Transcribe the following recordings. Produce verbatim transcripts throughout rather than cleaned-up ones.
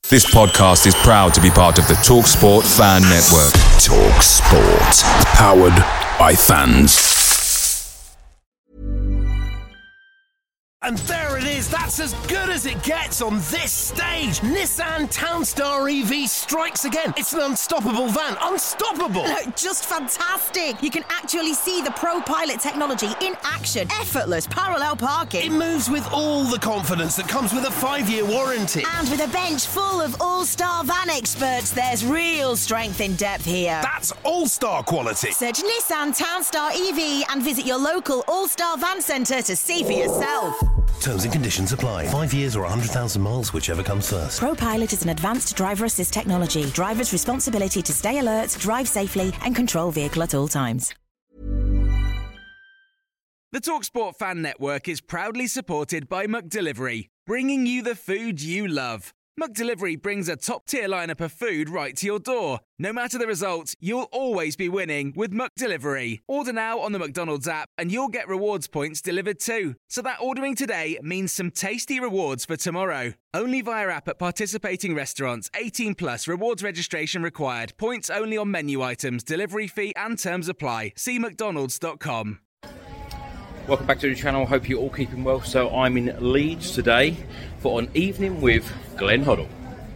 This podcast is proud to be part of the TalkSport Fan Network. TalkSport. Powered by fans. And there it is, that's as good as it gets on this stage. Nissan Townstar E V strikes again. It's an unstoppable van, unstoppable. Look, just fantastic. You can actually see the ProPilot technology in action. Effortless parallel parking. It moves with all the confidence that comes with a five-year warranty. And with a bench full of all-star van experts, there's real strength in depth here. That's all-star quality. Search Nissan Townstar E V and visit your local all-star van centre to see for yourself. Terms and conditions apply. Five years or one hundred thousand miles, whichever comes first. ProPilot is an advanced driver assist technology. Driver's responsibility to stay alert, drive safely and control vehicle at all times. The TalkSport Fan Network is proudly supported by McDelivery, bringing you the food you love. McDelivery brings a top-tier lineup of food right to your door. No matter the result, you'll always be winning with McDelivery. Order now on the McDonald's app and you'll get rewards points delivered too. So that ordering today means some tasty rewards for tomorrow. Only via app at participating restaurants. eighteen plus, rewards registration required. Points only on menu items, delivery fee and terms apply. See mcdonalds dot com. Welcome back to the channel. Hope you're all keeping well. So I'm in Leeds today for an evening with Glenn Hoddle.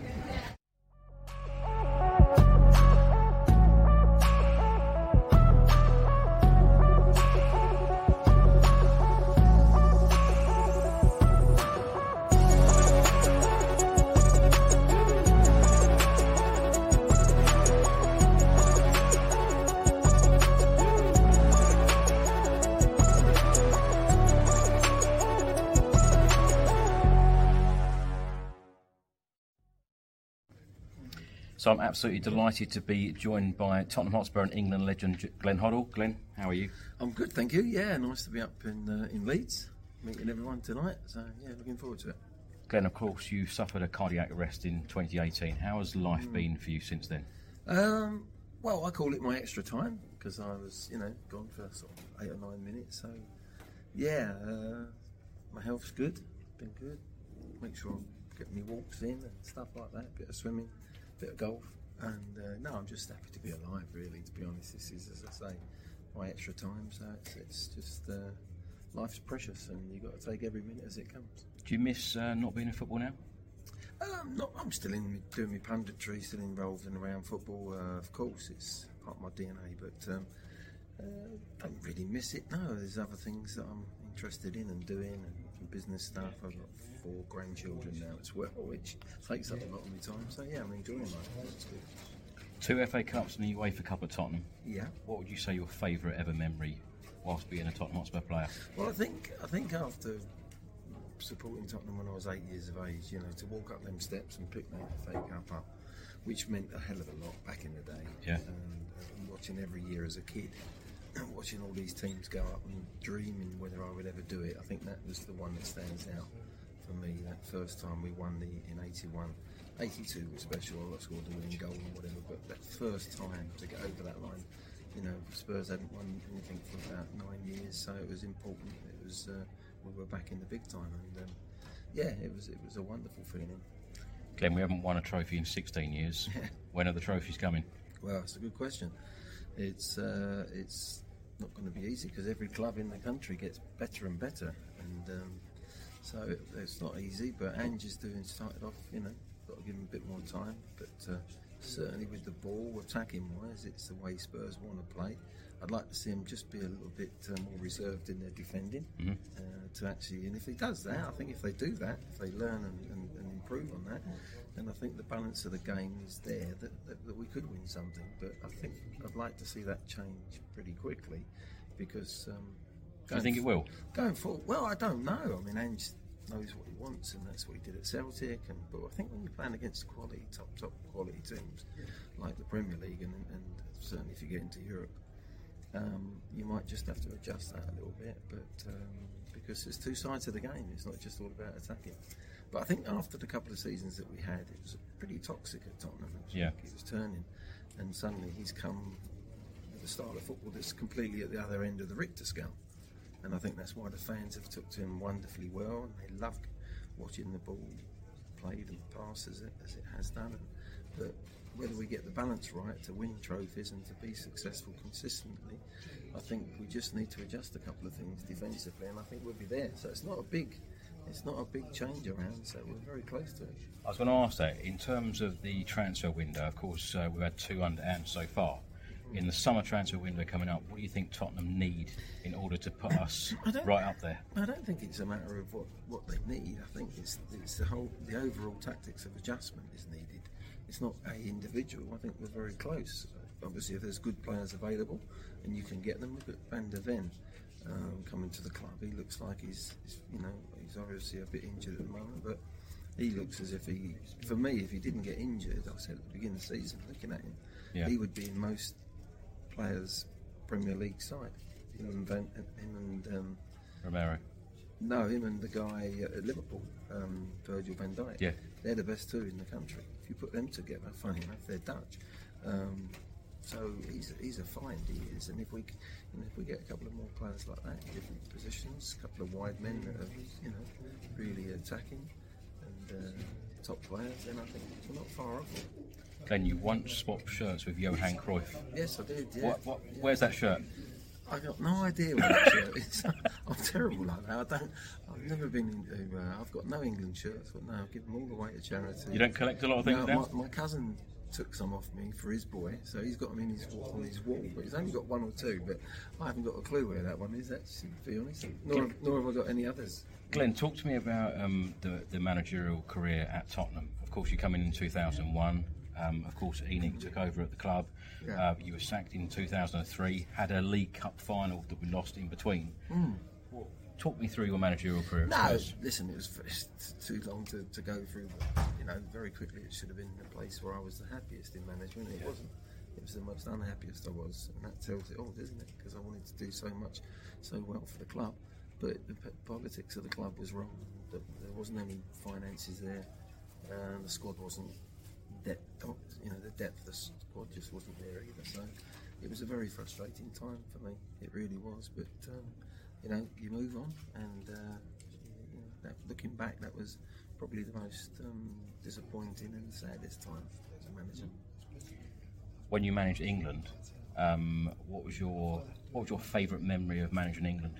So I'm absolutely delighted to be joined by Tottenham Hotspur and England legend Glenn Hoddle. Glenn, how are you? I'm good, thank you. Yeah, nice to be up in uh, in Leeds, meeting everyone tonight. So yeah, looking forward to it. Glenn, of course, you suffered a cardiac arrest in twenty eighteen. How has life mm. been for you since then? Um, well, I call it my extra time because I was, you know, gone for sort of eight or nine minutes. So yeah, uh, my health's good, been good. Make sure I'm getting me walks in and stuff like that. Bit of swimming. Bit of golf, and uh, no, I'm just happy to be alive, really, to be honest. This is, as I say, my extra time, so it's, it's just uh, life's precious and you've got to take every minute as it comes. Do you miss uh, not being in football now? Um, not, I'm still in doing my punditry, still involved in around football, uh, of course, it's part of my D N A, but um, uh, don't really miss it, no. There's other things that I'm interested in and doing, and some business stuff. I've got four grandchildren now as well, which takes up a lot of my time. So yeah, I'm enjoying life. That's good. Two F A Cups and a UEFA Cup at Tottenham. Yeah. What would you say your favourite ever memory whilst being a Tottenham Hotspur player? Well, I think I think after supporting Tottenham when I was eight years of age, you know, to walk up them steps and pick that F A Cup up, which meant a hell of a lot back in the day. Yeah. And, uh, and watching every year as a kid. Watching all these teams go up and dreaming whether I would ever do it, I think that was the one that stands out for me. That first time we won the in eighty-one, eighty-two was special. I scored the winning goal and whatever, but that first time to get over that line, you know, Spurs hadn't won anything for about nine years, so it was important. It was uh, we were back in the big time, and um, yeah, it was it was a wonderful feeling. Glenn, we haven't won a trophy in sixteen years. When are the trophies coming? Well, it's a good question. It's uh, it's not going to be easy because every club in the country gets better and better, and um, so it, it's not easy. But Ange is doing started off, you know, got to give him a bit more time. But uh, certainly with the ball, attacking wise, it's the way Spurs want to play. I'd like to see him just be a little bit uh, more reserved in their defending. Mm-hmm. uh, to actually, and if he does that, I think if they do that, if they learn and, and, and improve on that, then I think the balance of the game is there that, that, that we could win something. But I think I'd like to see that change pretty quickly because. Um, do you think it will? Going forward, well, I don't know. I mean, Ange knows what he wants, and that's what he did at Celtic. And but I think when you're playing against quality, top top quality teams like the Premier League, and, and certainly if you get into Europe. Um, you might just have to adjust that a little bit, but um, because there's two sides of the game, it's not just all about attacking. But I think after the couple of seasons that we had, it was pretty toxic at Tottenham. It was, yeah. like it was turning, and suddenly he's come with a style of football that's completely at the other end of the Richter scale. And I think that's why the fans have took to him wonderfully well, and they love watching the ball played and passed as it, as it has done. But whether we get the balance right to win trophies and to be successful consistently, I think we just need to adjust a couple of things defensively, and I think we'll be there. So it's not a big, it's not a big change around. So we're very close to it. I was going to ask that in terms of the transfer window. Of course, uh, we've had two under Ant so far. In the summer transfer window coming up, what do you think Tottenham need in order to put us right up there? I don't think it's a matter of what, what they need. I think it's it's the whole the overall tactics of adjustment is needed. It's not a individual. I think we're very close. Obviously, if there's good players available and you can get them, look at Van der Ven um, coming to the club. He looks like he's, he's you know he's obviously a bit injured at the moment, but he looks as if he, for me, if he didn't get injured, I said at the beginning of the season, looking at him, yeah. he would be in most players' Premier League side. Him and, Van, him and um, Romero. No, him and the guy at Liverpool, um, Virgil van Dijk. Yeah. They're the best two in the country. If you put them together, funny enough, they're Dutch. Um, so he's he's a find, he is. And if we you know, if we get a couple of more players like that in different positions, a couple of wide men that are you know really attacking and uh, top players, then I think we're not far off. Glenn, you once swapped shirts with Johan Cruyff. Yes, I did. Yeah. What, what, yeah. Where's that shirt? I got no idea what that shirt is. I'm terrible like that. I don't. I've never been into. Uh, I've got no England shirts, but no, I've given them all away to charity. You don't collect a lot of things, no, now? My, my cousin took some off me for his boy, so he's got them in his on his wall. But he's only got one or two. But I haven't got a clue where that one is. Actually, to be honest, nor have, nor have I got any others. Glenn, talk to me about um, the, the managerial career at Tottenham. Of course, you come in in two thousand one. Um, of course, ENIC took over at the club. Yeah. Uh, you were sacked in two thousand three, had a League Cup final that we lost in between. Mm. Well, talk me through your managerial career. No, first. Listen, it was it's too long to, to go through. You know, very quickly it should have been the place where I was the happiest in management. It yeah. wasn't. It was the most unhappiest I was, and that tells it all, doesn't it? Because I wanted to do so much, so well for the club, but the politics of the club was wrong. There wasn't any finances there, and the squad wasn't. Depth, you know, the depth of the squad just wasn't there either. So it was a very frustrating time for me. It really was. But um, you know, you move on, and uh, you know, that, looking back, that was probably the most um, disappointing and saddest time as a manager. When you managed England, um, what was your what was your favourite memory of managing England?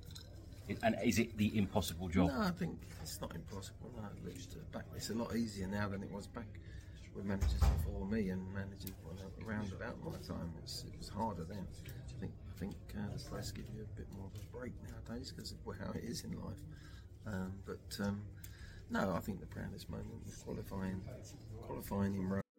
It, and is it the impossible job? No, I think it's not impossible. No, it's, back, it's a lot easier now than it was back. With managers before me and managers well, around about my time, it was, it was harder then. I think I think uh, the players give you a bit more of a break nowadays because of how it is in life. Um, but um, no, I think the proudest moment was qualifying, qualifying in Rome.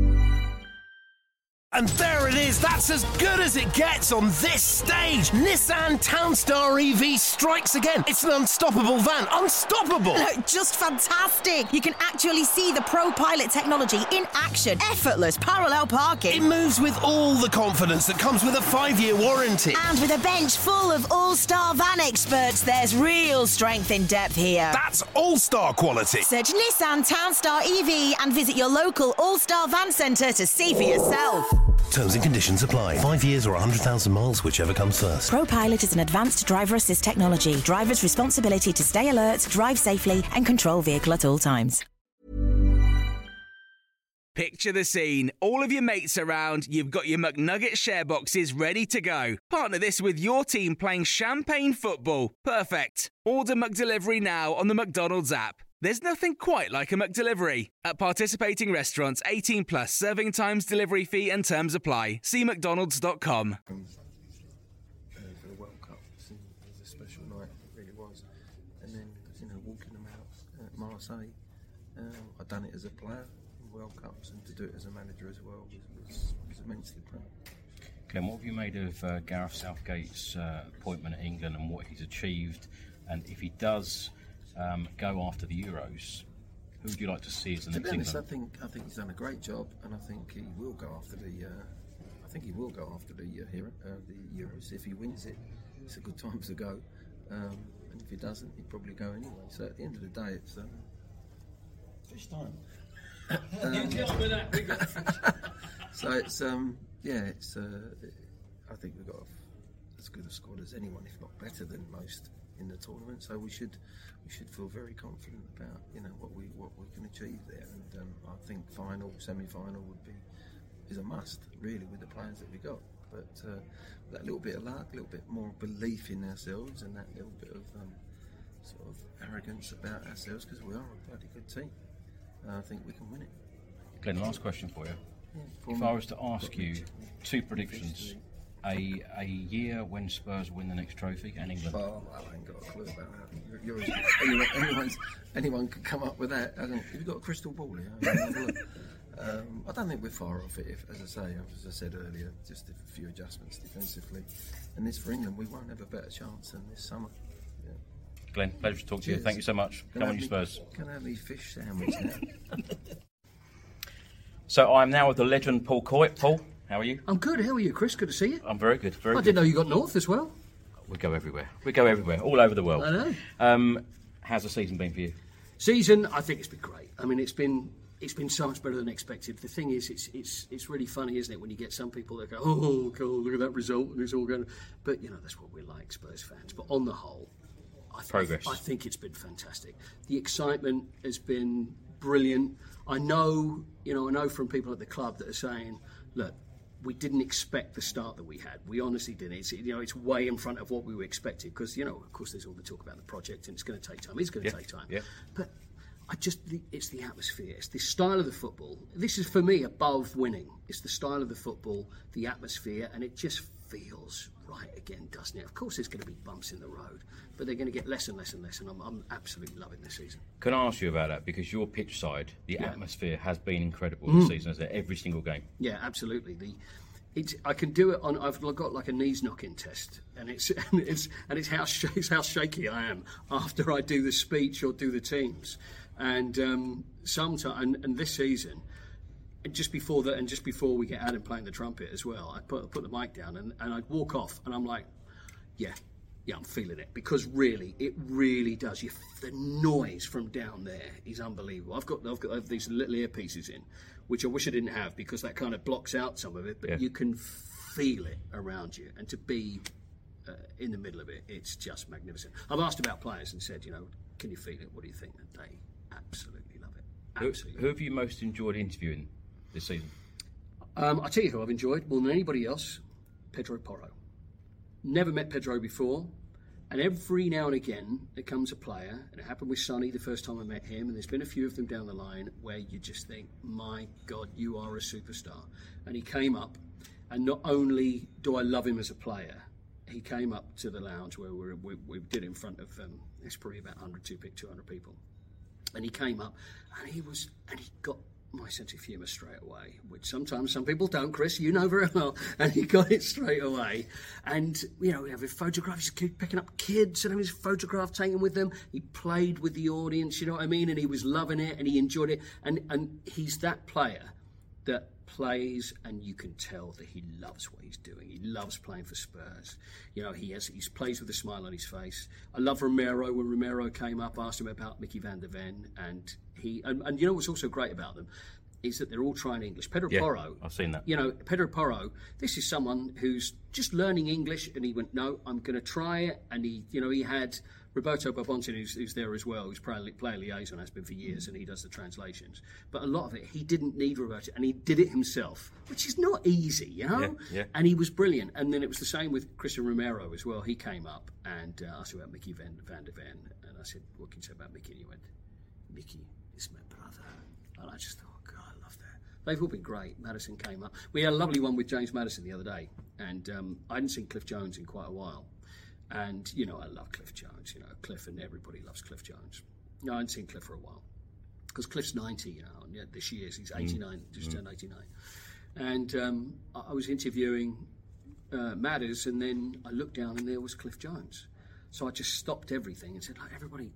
And there it is, that's as good as it gets on this stage. Nissan Townstar E V strikes again. It's an unstoppable van, unstoppable. Look, just fantastic. You can actually see the Pro Pilot technology in action. Effortless parallel parking. It moves with all the confidence that comes with a five-year warranty. And with a bench full of all-star van experts, there's real strength in depth here. That's all-star quality. Search Nissan Townstar E V and visit your local all-star van centre to see for yourself. Terms and conditions apply. Five years or one hundred thousand miles, whichever comes first. Pro Pilot is an advanced driver assist technology. Driver's responsibility to stay alert, drive safely, and control vehicle at all times. Picture the scene. All of your mates around, you've got your McNugget share boxes ready to go. Partner this with your team playing champagne football. Perfect. Order McDelivery now on the McDonald's app. There's nothing quite like a McDelivery. At participating restaurants, eighteen plus, serving times, delivery fee and terms apply. See mcdonalds dot com. Um, uh, for the World Cup, it was a special night, it really was. And then, you know, walking them out at Marseille, uh, I'd done it as a player in World Cups, and to do it as a manager as well was, was, was immensely proud. Glenn, what have you made of uh, Gareth Southgate's uh, appointment at England and what he's achieved? And if he does Um, go after the Euros, who would you like to see as the to next be honest, England? I think I think he's done a great job, and I think he will go after the. Uh, I think he will go after the uh, hero, uh, the Euros. If he wins it, it's a good time to go, um, and if he doesn't, he'd probably go anyway. So at the end of the day, it's um, fish time. um, so it's um, yeah, it's. Uh, I think we've got as good a squad as anyone, if not better than most in the tournament. So we should we should feel very confident about you know what we what we can achieve there. And um, I think final, semi-final would be is a must really with the players that we got. But uh, that little bit of luck, a little bit more belief in ourselves, and that little bit of um, sort of arrogance about ourselves, because we are a bloody good team. Uh, I think we can win it. Glenn, last question for you. Yeah, if I was to ask you two predictions, a a year when Spurs win the next trophy and England. Oh, I ain't got a clue about that. You're, you're, anyone, anyone's, anyone can come up with that. I don't, have you got a crystal ball here? Um, I don't think we're far off it, if, as I say, as I said earlier, just a few adjustments defensively. And this for England, we won't have a better chance than this summer. Yeah. Glenn, pleasure to talk to Cheers. you. Thank you so much. Can Come on, I you have me- Spurs. Can I have me fish sandwich now? So I'm now with the legend Paul Coyte. Paul, how are you? I'm good. How are you, Chris? Good to see you. I'm very good. Very I good. didn't know you got north as well. We go everywhere. We go everywhere, all over the world. I know. Um, how's the season been for you? Season, I think it's been great. I mean, it's been it's been so much better than expected. The thing is, it's it's it's really funny, isn't it, when you get some people that go, oh, God, look at that result, and it's all going. But you know, that's what we're like, Spurs fans. But on the whole, I th- Progress. I think it's been fantastic. The excitement has been brilliant. I know, you know, I know from people at the club that are saying, look, we didn't expect the start that we had. We honestly didn't. It's, you know, it's way in front of what we were expecting because, you know, of course, there's all the talk about the project and it's going to take time. It's going to Yeah, take time. yeah. But I just, the, it's the atmosphere. It's the style of the football. This is, for me, above winning. It's the style of the football, the atmosphere, and it just feels right again, doesn't it? Of course, there's going to be bumps in the road, but they're going to get less and less and less, and I'm, I'm absolutely loving this season. Can I ask you about that? Because your pitch side, the Yeah. atmosphere has been incredible Mm. this season, isn't it? Every single game. Yeah, absolutely. The it's, I can do it on. I've got like a knees knocking test, and it's and it's and it's how sh- it's how shaky I am after I do the speech or do the teams, and um, sometimes and, and this season, and just before that, and just before we get Adam playing the trumpet as well, I put put the mic down and, and I'd walk off, and I'm like, yeah. Yeah, I'm feeling it because really, it really does. You, the noise from down there is unbelievable. I've got, I've got I have these little earpieces in, which I wish I didn't have because that kind of blocks out some of it. But Yeah. you can feel it around you, and to be uh, in the middle of it, it's just magnificent. I've asked about players and said, you know, can you feel it? What do you think? And they absolutely love it. Who, Absolutely. who have you most enjoyed interviewing this season? Um, I'll tell you who I've enjoyed more than anybody else, Pedro Porro. Never met Pedro before, and every now and again there comes a player, and it happened with Sonny the first time I met him, and there's been a few of them down the line where you just think, my God, you are a superstar. And he came up, and not only do I love him as a player, he came up to the lounge where we, were, we, we did it in front of, um, it's probably about one hundred, two hundred people. And he came up, and he was, and he got my sense of humour straight away, which sometimes some people don't, Chris, you know very well, and he got it straight away. And, you know, we have a photograph, he's picking up kids and having his photograph taken with them. He played with the audience, you know what I mean, and he was loving it and he enjoyed it. And, and he's that player that plays and you can tell that he loves what he's doing. He loves playing for Spurs. You know, he has he plays with a smile on his face. I love Romero. When Romero came up, asked him about Mickey van der Ven, and he and, and you know what's also great about them is that they're all trying English. Pedro Yeah, Porro, I've seen that. You know, Pedro Porro, this is someone who's just learning English, and he went, no, I'm going to try it. And he, you know, he had Roberto Barbontin, who's, who's there as well, who's player, player liaison, has been for years, and he does the translations. But a lot of it, he didn't need Roberto, and he did it himself, which is not easy, you know? Yeah, yeah. And he was brilliant. And then it was the same with Christian Romero as well. He came up and uh, asked about Mickey van, van der Ven, and I said, what can you say about Mickey? And he went, Mickey is my brother. And I just thought, God, I love that. They've all been great. Madison came up. We had a lovely one with James Madison the other day, and um, I hadn't seen Cliff Jones in quite a while. And, you know, I love Cliff Jones. You know, Cliff, and everybody loves Cliff Jones. No, I hadn't seen Cliff for a while. Because Cliff's ninety, you know, and yet this year he's eighty-nine, mm. just mm. turned eighty-nine. And um, I was interviewing uh, Madders, and then I looked down and there was Cliff Jones. So I just stopped everything and said, like, everybody,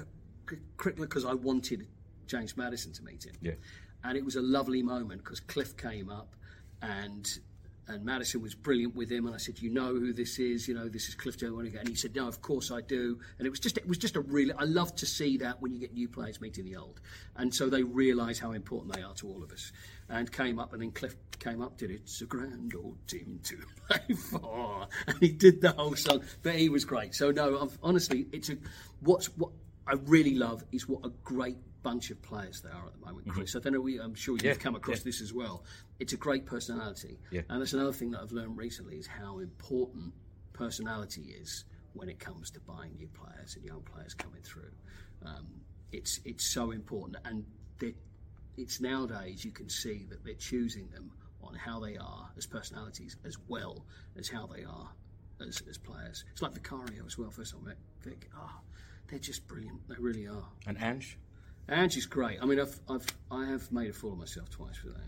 quickly, because I wanted James Madison to meet him. Yeah. And it was a lovely moment because Cliff came up and and Madison was brilliant with him. And I said, "You know who this is? You know, this is Cliff Joe." And he said, "No, of course I do." And it was just, it was just a really, I love to see that when you get new players meeting the old, and so they realise how important they are to all of us. And came up, and then Cliff came up, did "It's a grand old team to play for," and he did the whole song. But he was great. So no, I've, honestly, it's a what's what I really love is what a great bunch of players they are at the moment, Chris. Mm-hmm. I don't know, we, I'm sure you've yeah, come across yeah. this as well. It's a great personality. Yeah. And that's another thing that I've learned recently is how important personality is when it comes to buying new players and young players coming through. Um, it's it's so important. And it's nowadays you can see that they're choosing them on how they are as personalities as well as how they are as, as players. It's like Vicario as well. First time I met Vic, oh, they're just brilliant. They really are. And Ange? Ange is great. I mean, I've, I've, I have made a fool of myself twice with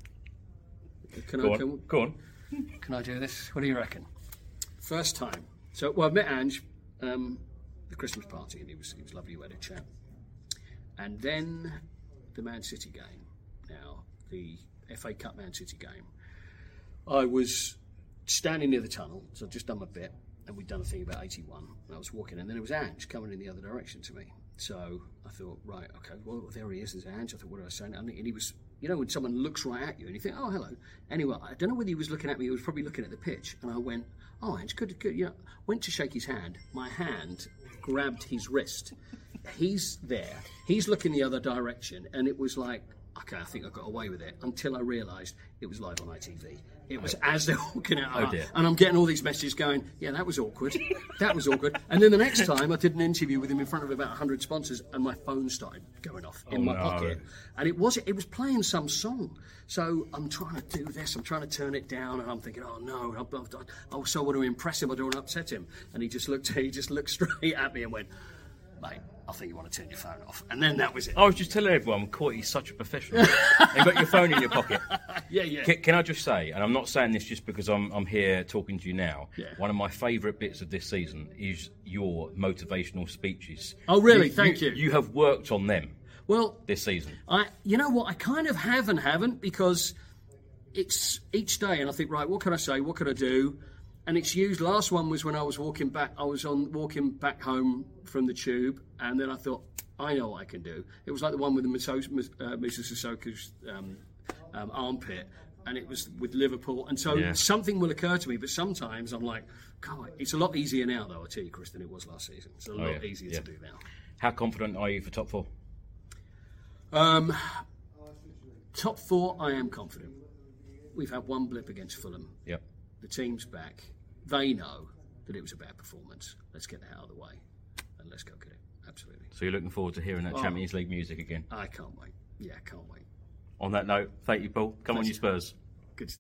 Ange. Can Go I on. can, Go on. Can I do this? What do you reckon? First time. So, well, I met Ange um, the Christmas party, and he was he was lovely. We had a chat, and then the Man City game. Now, the F A Cup Man City game. I was standing near the tunnel, so I'd just done my bit, and we'd done a thing about eighty-one. And I was walking, and then it was Ange coming in the other direction to me. So I thought, right, okay, well, there he is, there's Ange. I thought, what did I say? And he was, you know, when someone looks right at you and you think, oh, hello. Anyway, I don't know whether he was looking at me, he was probably looking at the pitch. And I went, oh, Ange, good, good. You know, went to shake his hand. My hand grabbed his wrist. He's there. He's looking the other direction. And it was like, okay, I think I got away with it until I realised it was live on I T V. It was as they're walking out, Oh, dear. and I'm getting all these messages going, yeah, that was awkward. That was awkward. And then the next time I did an interview with him in front of about one hundred sponsors, and my phone started going off in Oh, my no. pocket. And it was it was playing some song. So I'm trying to do this, I'm trying to turn it down, and I'm thinking, oh no, I, I, I also want to impress him, I don't want to upset him. And he just looked he just looked straight at me and went, mate, I think you want to turn your phone off. And then that was it. I was just telling everyone, Courtney's such a professional. You've got your phone in your pocket. Yeah, yeah. Can, can I just say, and I'm not saying this just because I'm, I'm here talking to you now, Yeah. one of my favourite bits of this season is your motivational speeches. Oh, really? You- Thank you. You have worked on them Well, this season. I, you know what? I kind of have and haven't because it's each day, and I think, right, what can I say? What can I do? And it's used. Last one was when I was walking back. I was on walking back home from the tube, and then I thought, I know what I can do. It was like the one with the Miso- uh, Misa Sissoko's um, um, armpit, and it was with Liverpool. And so Yeah. something will occur to me, but sometimes I'm like, God, it's a lot easier now, though. I tell you, Chris, than it was last season. It's a lot Oh, yeah. easier Yeah. to do now. How confident are you for top four? Um, top four, I am confident. We've had one blip against Fulham. Yep. The team's back. They know that it was a bad performance. Let's get that out of the way and let's go get it. Absolutely. So you're looking forward to hearing that Oh. Champions League music again. I can't wait. Yeah, I can't wait. On that note, thank you, Paul. Come on, you Spurs. Good.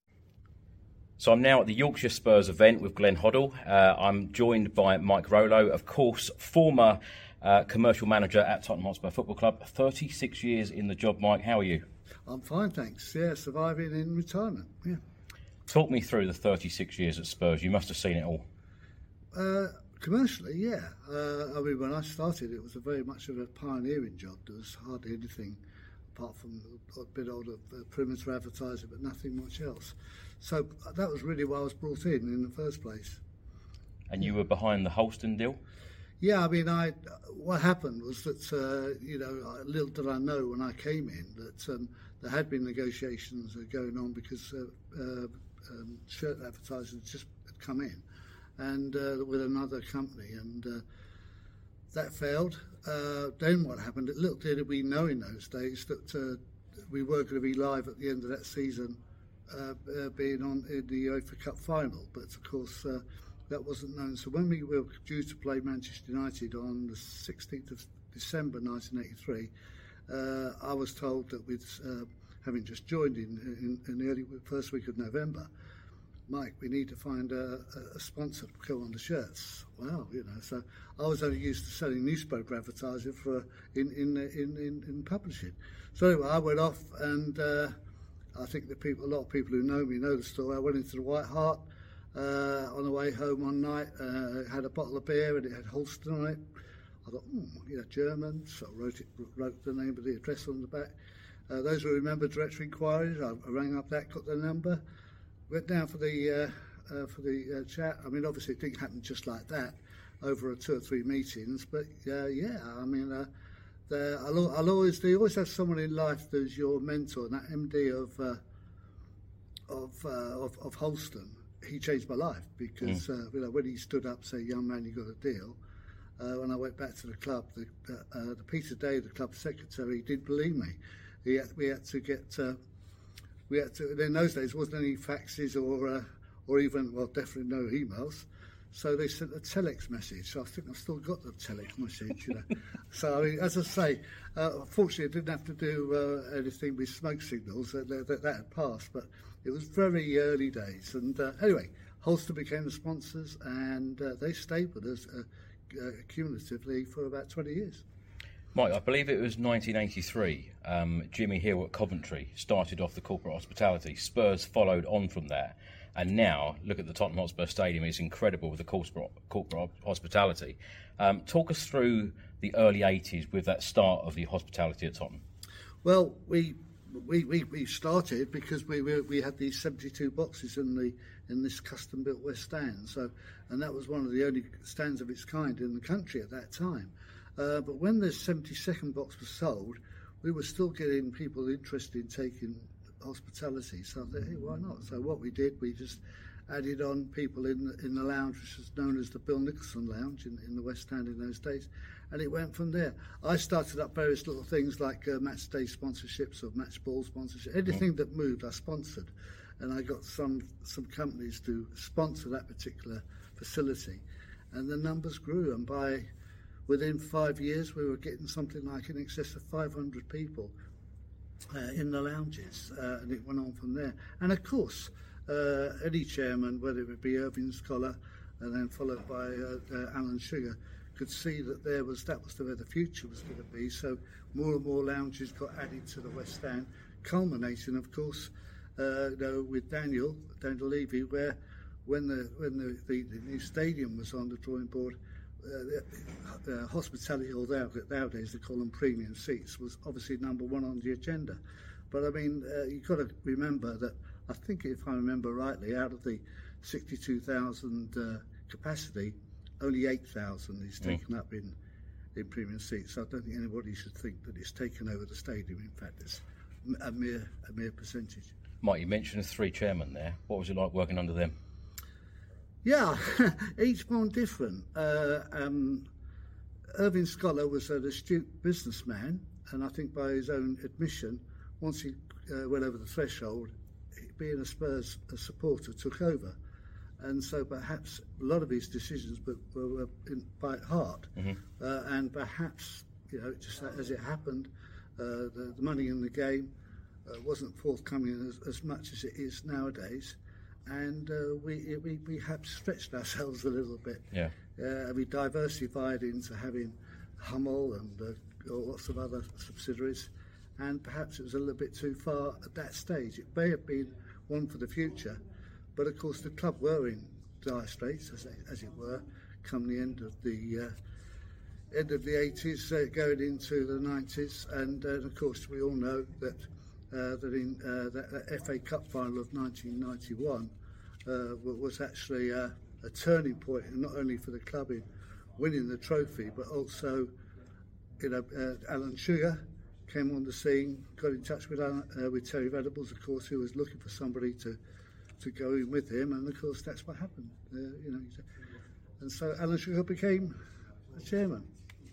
So I'm now at the Yorkshire Spurs event with Glenn Hoddle. Uh, I'm joined by Mike Rollo, of course, former uh, commercial manager at Tottenham Hotspur Football Club. thirty-six years in the job, Mike. How are you? I'm fine, thanks. Yeah, surviving in retirement. Yeah. Talk me through the thirty-six years at Spurs. You must have seen it all. Uh, commercially, yeah. Uh, I mean, when I started, it was a very much of a pioneering job. There was hardly anything apart from a bit of uh, perimeter advertising, but nothing much else. So that was really why I was brought in in the first place. And you were behind the Holston deal? Yeah, I mean, I what happened was that, uh, you know, little did I know when I came in that um, there had been negotiations uh, going on because uh, uh, um, shirt advertisers just had come in and uh, with another company, and uh, that failed. Uh, then what happened, little did we know in those days that uh, we were going to be live at the end of that season, uh, uh, being on in the UEFA Cup final, but of course uh, that wasn't known. So when we were due to play Manchester United on the sixteenth of December nineteen eighty-three, uh, I was told that we'd, uh, having just joined in, in, in the early first week of November, Mike, we need to find a, a sponsor to go on the shirts. Wow, you know, so I was only used to selling newspaper advertising for in in in, in, in publishing. So anyway, I went off, and uh, I think that people, a lot of people who know me know the story. I went into the White Hart uh, on the way home one night, uh, had a bottle of beer, and it had Holston on it. I thought, hmm, yeah, German. So I wrote it, wrote the name of the address on the back. Uh, those who remember direct inquiries, I, I rang up that, got the number. went down for the uh, uh, for the uh, chat. I mean, obviously it didn't happen just like that over a two or three meetings, but uh, yeah, I mean, uh, I'll, I'll always they always have someone in life who's your mentor, and that M D of uh, of, uh, of of Holston. He changed my life because mm. uh, you know, when he stood up, say, "Young man, you got a deal." Uh, when I went back to the club, the, uh, the Peter Day, the club secretary, didn't believe me. He had, we had to get, uh, we had to. In those days, there wasn't any faxes or uh, or even, well, definitely no emails. So they sent a telex message. So I think I've still got the telex message, you know. So I mean, as I say, uh, fortunately, I didn't have to do uh, anything with smoke signals. That, that, that had passed, but it was very early days. And uh, anyway, Holston became the sponsors, and uh, they stayed with us uh, uh, cumulatively for about twenty years. Mike, I believe it was nineteen eighty-three. Um, Jimmy Hill at Coventry started off the corporate hospitality. Spurs followed on from that. And now, look at the Tottenham Hotspur Stadium, it's incredible with the corporate, corporate hospitality. Um, talk us through the early eighties with that start of the hospitality at Tottenham. Well, we we, we, we started because we, we we had these seventy-two boxes in the in this custom-built West Stand. So, and that was one of the only stands of its kind in the country at that time. Uh, but when the seventy-second box was sold, we were still getting people interested in taking hospitality, so I thought, hey, why not? So what we did, we just added on people in the, in the lounge, which was known as the Bill Nicholson Lounge in, in the West Stand in those days, and it went from there. I started up various little things like uh, match day sponsorships or match ball sponsorship, anything mm. that moved I sponsored, and I got some some companies to sponsor that particular facility, and the numbers grew, and by within five years we were getting something like in excess of five hundred people Uh, in the lounges, uh, and it went on from there. And of course, uh, any chairman, whether it be Irving Scholar and then followed by uh, uh, Alan Sugar, could see that there was that was the way the future was going to be. So more and more lounges got added to the West Stand, culminating, of course, uh, you know, with Daniel Daniel Levy, where when the when the, the, the new stadium was on the drawing board. Uh, uh, hospitality, or nowadays they call them premium seats, was obviously number one on the agenda. But I mean, uh, you've got to remember that I think, if I remember rightly, out of the sixty-two thousand uh, capacity, only eight thousand is taken mm. up in, in premium seats. So I don't think anybody should think that it's taken over the stadium. In fact, it's a mere a mere percentage. Mike, you mentioned three chairmen there. What was it like working under them? Yeah, each one different. Uh, um, Irving Scholar was an astute businessman, and I think by his own admission, once he uh, went over the threshold, being a Spurs a supporter took over. And so perhaps a lot of his decisions were, were, were in, by heart. Mm-hmm. Uh, and perhaps, you know, just as it happened, uh, the, the money in the game uh, wasn't forthcoming as, as much as it is nowadays. And uh, we, we we perhaps stretched ourselves a little bit. Yeah. Uh, we diversified into having Hummel and uh, lots of other subsidiaries, and perhaps it was a little bit too far at that stage. It may have been one for the future, but of course the club were in dire straits, as, as it were, come the end of the uh, end of the eighties, uh, going into the nineties, and, uh, and of course we all know that. Uh, that in uh, that, that F A Cup final of nineteen ninety-one uh, was actually uh, a turning point, not only for the club in winning the trophy, but also, you know, uh, Alan Sugar came on the scene, got in touch with Alan, uh, with Terry Venables, of course, who was looking for somebody to to go in with him, and of course that's what happened. Uh, you know, and so Alan Sugar became the chairman.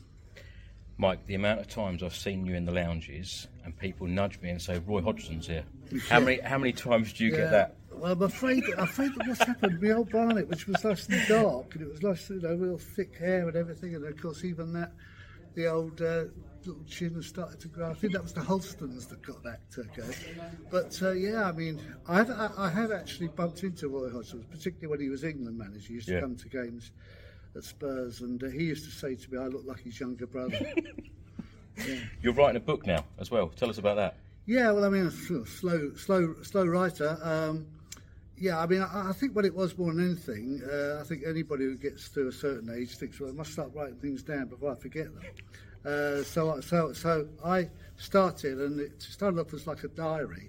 Mike, the amount of times I've seen you in the lounges and people nudge me and say, Roy Hodgson's here. How many how many times do you yeah. get that? Well, I'm afraid, I'm afraid that what's happened, my old Barnet, which was nice and dark, and it was nice, you know, real thick hair and everything, and of course even that, the old uh, little chin has started to grow. I think that was the Holstons that got that to go. But uh, yeah, I mean, I had, I, I had actually bumped into Roy Hodgson, particularly when he was England manager. He used to yeah. come to games at Spurs, and uh, he used to say to me, I look like his younger brother. yeah. You're writing a book now as well. Tell us about that. Yeah, well, I mean, a slow, slow, slow writer. Um, yeah, I mean, I, I think what it was more than anything, uh, I think anybody who gets to a certain age thinks, well, I must start writing things down before I forget them. Uh, so, so, so I started, and it started off as like a diary.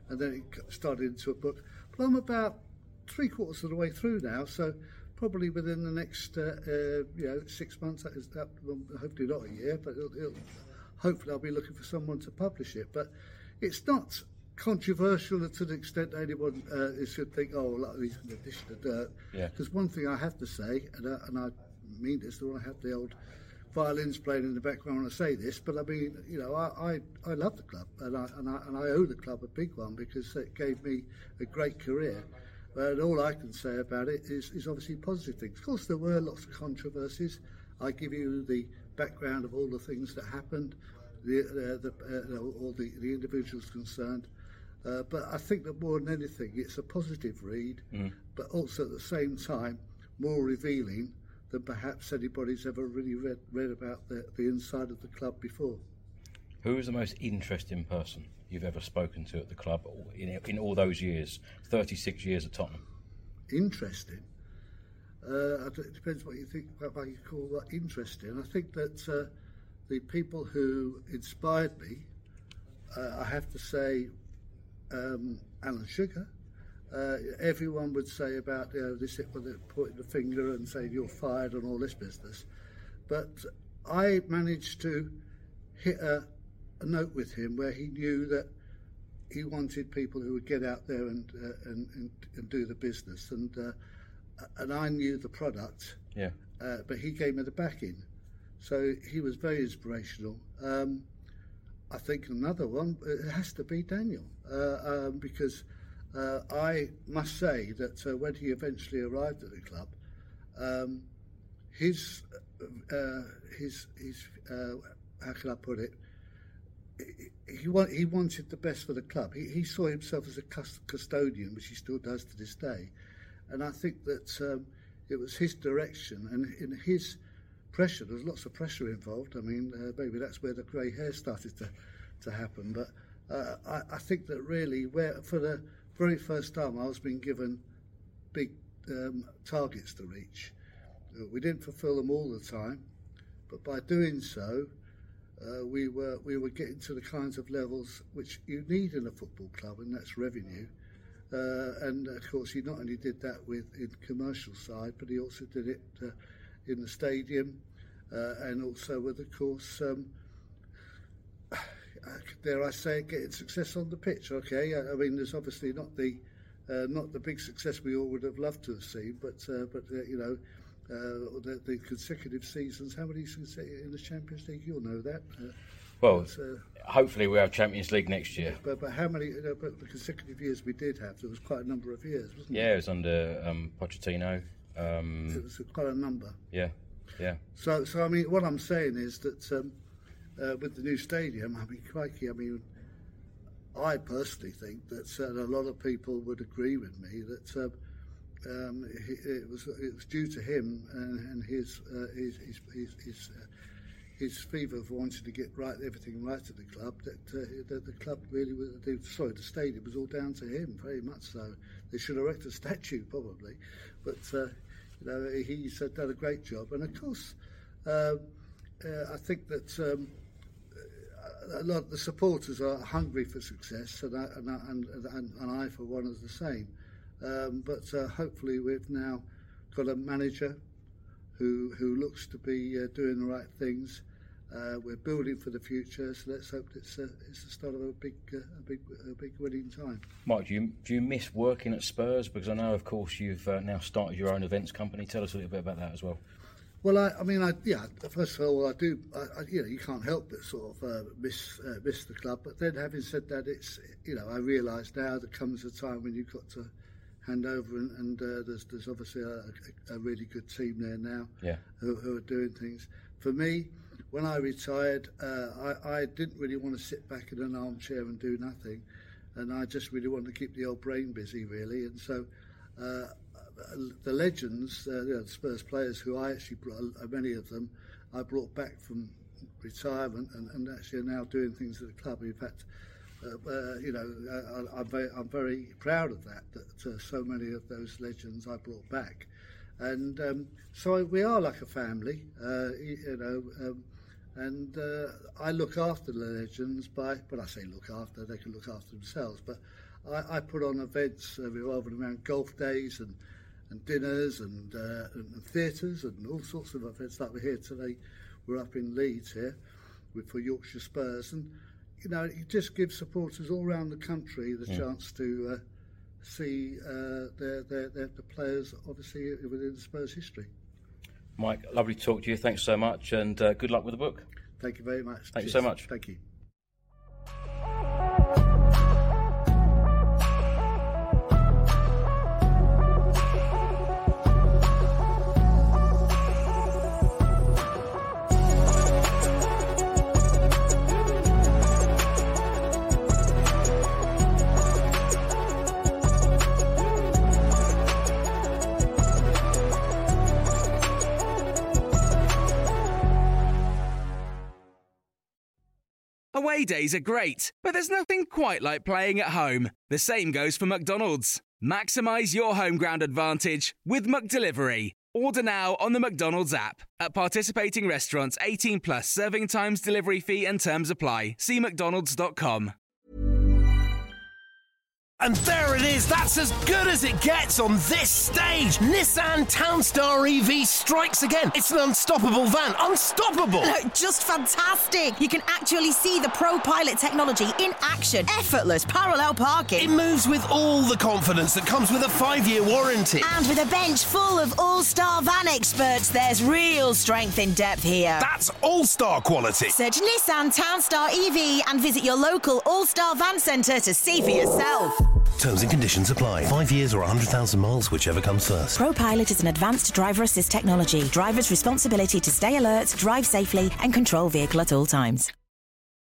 and then it started into a book. But I'm about three quarters of the way through now, so probably within the next uh, uh, you know six months, that is that, well, hopefully not a year, but it'll, it'll, hopefully I'll be looking for someone to publish it. But it's not controversial to the extent that anyone uh, should think, oh, like he's going to dish the dirt. Because yeah. one thing I have to say, and I, and I mean this, I want to have the old violins playing in the background when I say this, but I mean, you know, I, I, I love the club, and I, and I and I owe the club a big one because it gave me a great career. And all I can say about it is, is obviously positive things. Of course, there were lots of controversies. I give you the background of all the things that happened, the, uh, the uh, all the, the individuals concerned. Uh, but I think that more than anything, it's a positive read, mm. but also at the same time more revealing than perhaps anybody's ever really read, read about the, the inside of the club before. Who is the most interesting person you've ever spoken to at the club in, in all those years, thirty-six years at Tottenham? Interesting? Uh, it depends what you think, what you call what interesting. I think that uh, the people who inspired me, uh, I have to say, um, Alan Sugar. Uh, everyone would say about you know, this, pointing the finger and saying you're fired and all this business. But I managed to hit a, a note with him where he knew that he wanted people who would get out there and uh, and, and, and do the business. And uh, and I knew the product, yeah. Uh, but he gave me the backing. So he was very inspirational. Um, I think another one, it has to be Daniel, uh, um, because Uh, I must say that uh, when he eventually arrived at the club, um, his uh, his his uh, how can I put it? He want, he wanted the best for the club. He, he saw himself as a custodian, which he still does to this day, and I think that um, it was his direction and in his pressure. There was lots of pressure involved. I mean, uh, maybe that's where the grey hair started to to happen. But uh, I, I think that really, where for the very first time I was being given big um, targets to reach. Uh, we didn't fulfil them all the time, but by doing so, uh, we were we were getting to the kinds of levels which you need in a football club, and that's revenue. Uh, and of course, he not only did that with in commercial side, but he also did it uh, in the stadium, uh, and also with, of course. Um, Dare I say it, getting success on the pitch? Okay, I mean, there's obviously not the uh, not the big success we all would have loved to have seen, but uh, but uh, you know, uh, the, the consecutive seasons. How many in the Champions League? You'll know that. Uh, well, uh, hopefully we have Champions League next year. But but how many? You know, but the consecutive years we did have, there was quite a number of years, wasn't yeah, it? Yeah, it was under um, Pochettino. Um, it was quite a number. Yeah, yeah. So so I mean, what I'm saying is that. Um, Uh, with the new stadium, I mean, crikey, I mean, I personally think that uh, a lot of people would agree with me that uh, um, it was it was due to him and, and his, uh, his his his his, uh, his fever for wanting to get right everything right at the club that, uh, that the club really was. Sorry, the stadium was all down to him, very much so. They should erect a statue probably, but uh, you know he's uh, done a great job, and of course, uh, uh, I think that. Um, A lot of the supporters are hungry for success, and I, and, I, and, and, and I, for one, is the same. Um, but uh, hopefully, we've now got a manager who who looks to be uh, doing the right things. Uh, we're building for the future, so let's hope it's uh, it's the start of a big uh, a big a big winning time. Mike, do you do you miss working at Spurs? Because I know, of course, you've uh, now started your own events company. Tell us a little bit about that as well. Well, I, I mean, I, yeah. First of all, I do. I, I, you know, you can't help but sort of uh, miss uh, miss the club. But then, having said that, it's you know, I realise now there comes a time when you've got to hand over, and, and uh, there's there's obviously a, a really good team there now, yeah, who, who are doing things. For me, when I retired, uh, I, I didn't really want to sit back in an armchair and do nothing, and I just really wanted to keep the old brain busy, really, and so. Uh, The legends, uh, you know, the Spurs players who I actually brought, uh, many of them, I brought back from retirement and, and actually are now doing things at the club. In fact, uh, uh, you know, I, I'm very, I'm very proud of that. That uh, so many of those legends I brought back, and um, so we are like a family, uh, you know. Um, and uh, I look after the legends by, when I say look after, they can look after themselves, but I, I put on events uh, revolving around golf days and, and dinners and, uh, and, and theatres and all sorts of events like we're here today. We're up in Leeds here with, for Yorkshire Spurs, and you know, it just gives supporters all around the country the yeah. chance to uh, see uh, their, their, their the players, obviously within the Spurs history. Mike, lovely to talk to you. Thanks so much, and uh, good luck with the book. Thank you very much. Thank Cheers. you so much. Thank you. Away days are great, but there's nothing quite like playing at home. The same goes for McDonald's. Maximise your home ground advantage with McDelivery. Order now on the McDonald's app. At participating restaurants, eighteen plus, serving times, delivery fee and terms apply. See mcdonalds dot com. And there it is, that's as good as it gets on this stage. Nissan Townstar E V strikes again. It's an unstoppable van, unstoppable. Look, just fantastic. You can actually see the ProPilot technology in action. Effortless parallel parking. It moves with all the confidence that comes with a five-year warranty. And with a bench full of all-star van experts, there's real strength in depth here. That's all-star quality. Search Nissan Townstar E V and visit your local all-star van centre to see for yourself. Terms and conditions apply. Five years or one hundred thousand miles, whichever comes first. ProPilot is an advanced driver assist technology. Driver's responsibility to stay alert, drive safely and control vehicle at all times.